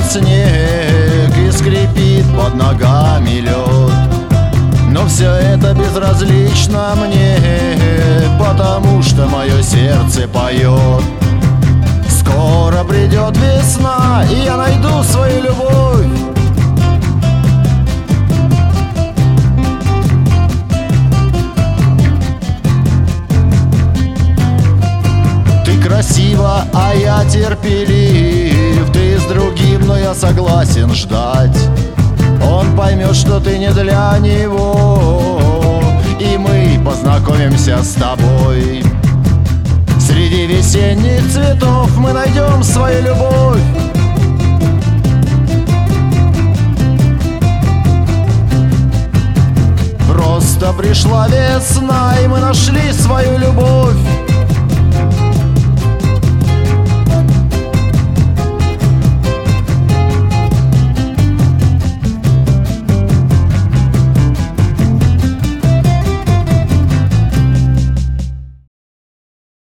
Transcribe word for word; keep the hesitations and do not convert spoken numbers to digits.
снег и скрипит под ногами лед. Но все это безразлично мне, потому что мое сердце поет. Скоро придет весна, и я найду свою любовь. Ты красива, а я терпелив. Ты с другим, но я согласен ждать. Он поймет, что ты не для него, и мы познакомимся с тобой. Среди весенних цветов мы найдем свою любовь. Просто пришла весна, и мы